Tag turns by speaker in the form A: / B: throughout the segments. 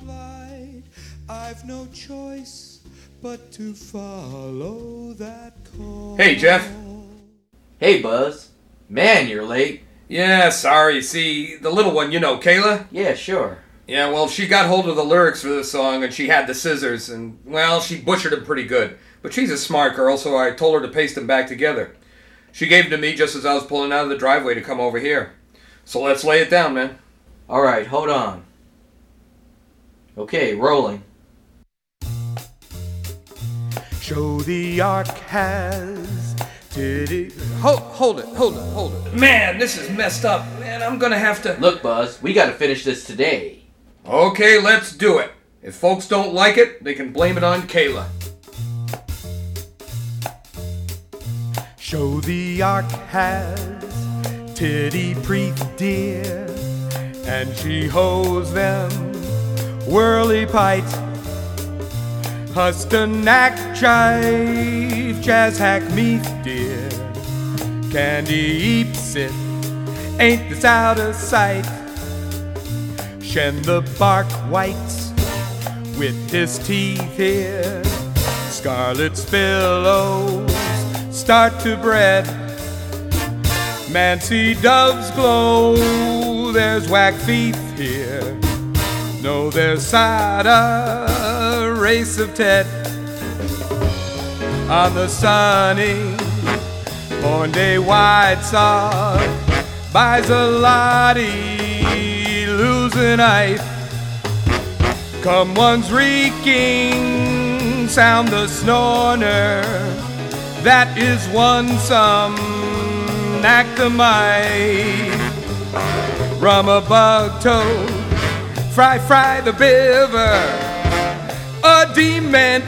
A: light. I've no choice but to follow that call.
B: Hey, Jeff.
C: Hey, Buzz. Man, you're late.
B: Yeah, sorry. See, the little one, Kayla?
C: Yeah, sure.
B: Yeah, well, she got hold of the lyrics for this song, and she had the scissors, and, well, she butchered them pretty good. But she's a smart girl, so I told her to paste them back together. She gave them to me just as I was pulling out of the driveway to come over here. So let's lay it down, man.
C: All right, hold on. Okay, rolling.
A: Show the ark has titty.
B: Hold it. Man, this is messed up. Man, I'm gonna have to...
C: Look, Buzz, we gotta finish this today.
B: Okay, let's do it. If folks don't like it, they can blame it on Kayla.
A: Show the ark has titty preeth dear, and she holds them whirly pite. Hustanak jive, jazz hack meat dear, candy eepsit, ain't this out of sight? Shen the bark whites with his teeth here, scarlet spillows start to bread. Mancy doves glow, there's whack feet here. No, there's cider, race of Ted. On the sunny born day White Sox buys a lottie, losing ice. Come one's reeking, sound the snorner. That is one some actomite. Rum a bug toad, fry the beaver. A dement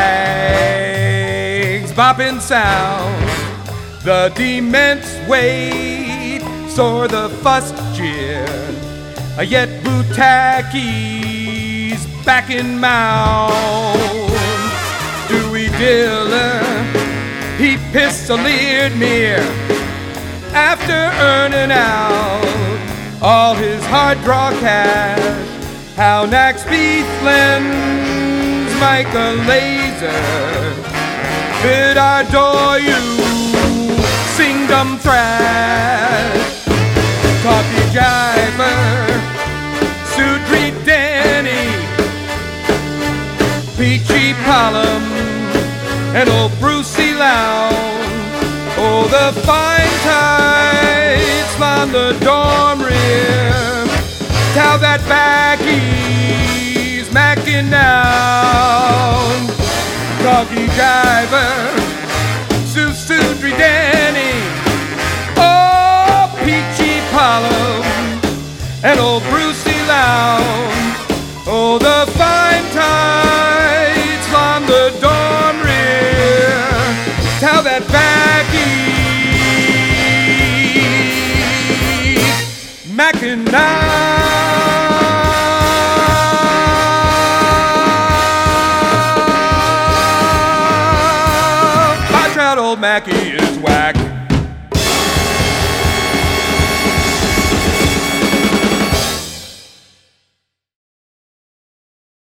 A: drags bopping sound. The dements wait, soar the fuss jeer. Yet Butaki's back in mound. Dewey Diller, he pistoliered me after earning out all his hard draw cash. How Nax Beathlands, Micah Laser, bid adore you, sing dumb thrash. Coffee Jiver, Sudri Danny, Peachy Palom, and old Brucey Lown. Oh, the fine tights on the dorm rear, how that backie's macking down. Coffee Jiver, Sudri Danny, oh, Peachy Palom, and old Brucey Lown. Oh, the fine tights on the dorm rear, how that backie's macking down. My trout old Mackie is whack.